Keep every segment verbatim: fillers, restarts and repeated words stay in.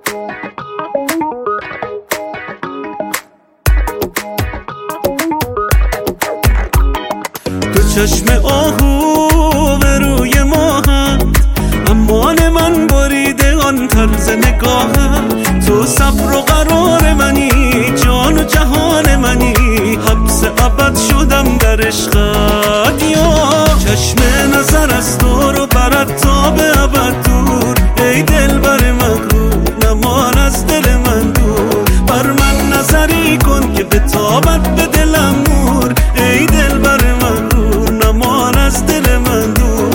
تو چشم آهو به روی ماهت، امان من بریده آن طرز نگاهت. تو صبر و قرار منی، جان و جهان منی، حبس ابد شدم در عشقت. یا چشم نظر از تو رو برد تا به ابد دور، ای دلبر مغرور نمان از دل من دور. بر من نظری کن که به تابت به دلم نور، ای دلبر مغرور نمان از دل من دور.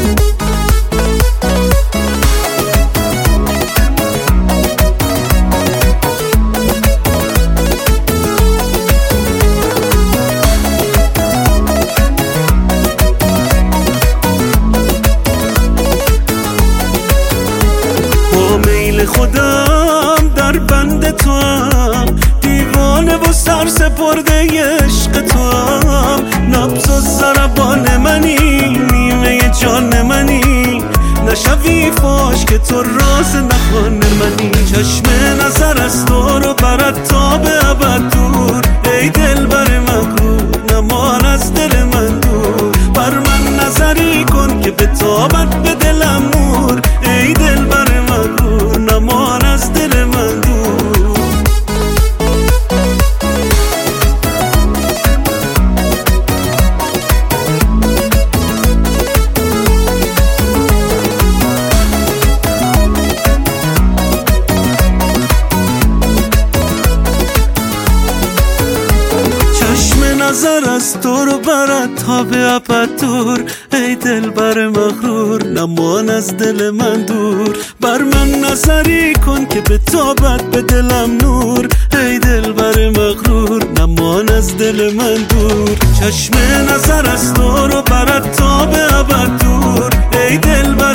میل خودم در بند تو هم، دیوانه و سر سپرده عشق تو هم. نبض و ضربان منی، نیمه جان منی، نشوی فاش که تو راز نهان منی. چشم نظر از تو رو برد تا به ابد دور، ای دلبر مغرور نمان از دل من دور. بر من نظری کن که به تابت به دلم نور، ای دلبر مغرور نمان از دل من دور. نظر از تو رو برد تا به ابد دور، ای دلبر مغرور نمان از دل من دور. بر من نظری کن که به تابت به دلم نور، ای دلبر مغرور نمان از دل من دور. چشم نظر از تو رو برد تا به ابد دور، ای دلبر